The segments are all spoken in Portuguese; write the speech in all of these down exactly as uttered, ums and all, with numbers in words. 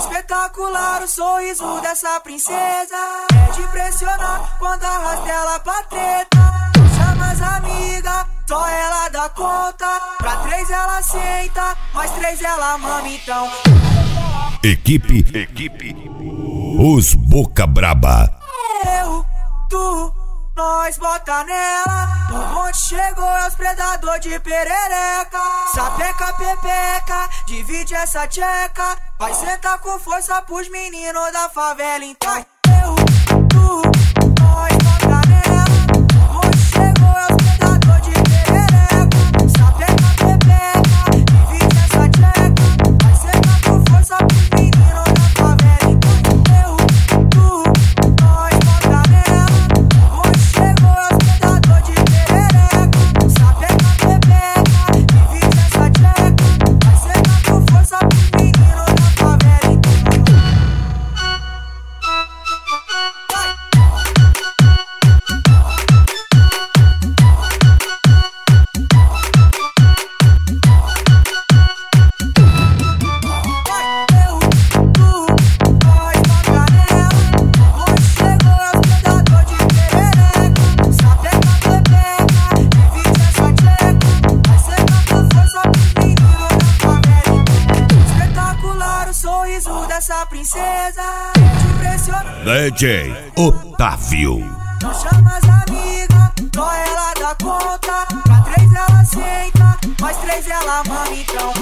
Espetacular o sorriso dessa princesa, é de impressionar quando arrasta ela pra treta. Chama as amigas, só ela dá conta. Pra três ela senta, mais três ela mama então. Equipe, equipe, os Boca Braba. Eu, tu, nós bota nela. O monte chegou, é os predador de perereca. Sapeca, pepeca, divide essa tcheca. Vai sentar com força pros meninos da favela então. Eu, tu, nós bota nela. O monte chegou, é os predador de perereca. Sapeca, pepeca, divide essa tcheca. Vai sentar com força pros meninos da favela então. Eu, tu, nós bota nela. O monte chegou, é os predador de perereca. Sapeca, pepeca, divide essa tcheca. Vai sentar com força pros meninos da favela então. Dessa princesa, é de impressionar. D J Otávio. Não chama as amigas, só ela dá conta. Pra três ela senta, mais três ela mama então.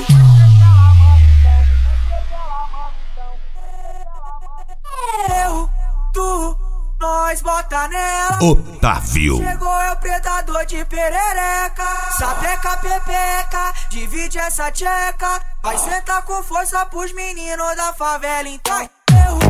Eu, tu, nós bota nela. Otávio. Chegou, é o predador de perereca. Sapeca, pepeca, divide essa tcheca. Vai sentar com força pros meninos da favela então. Eu,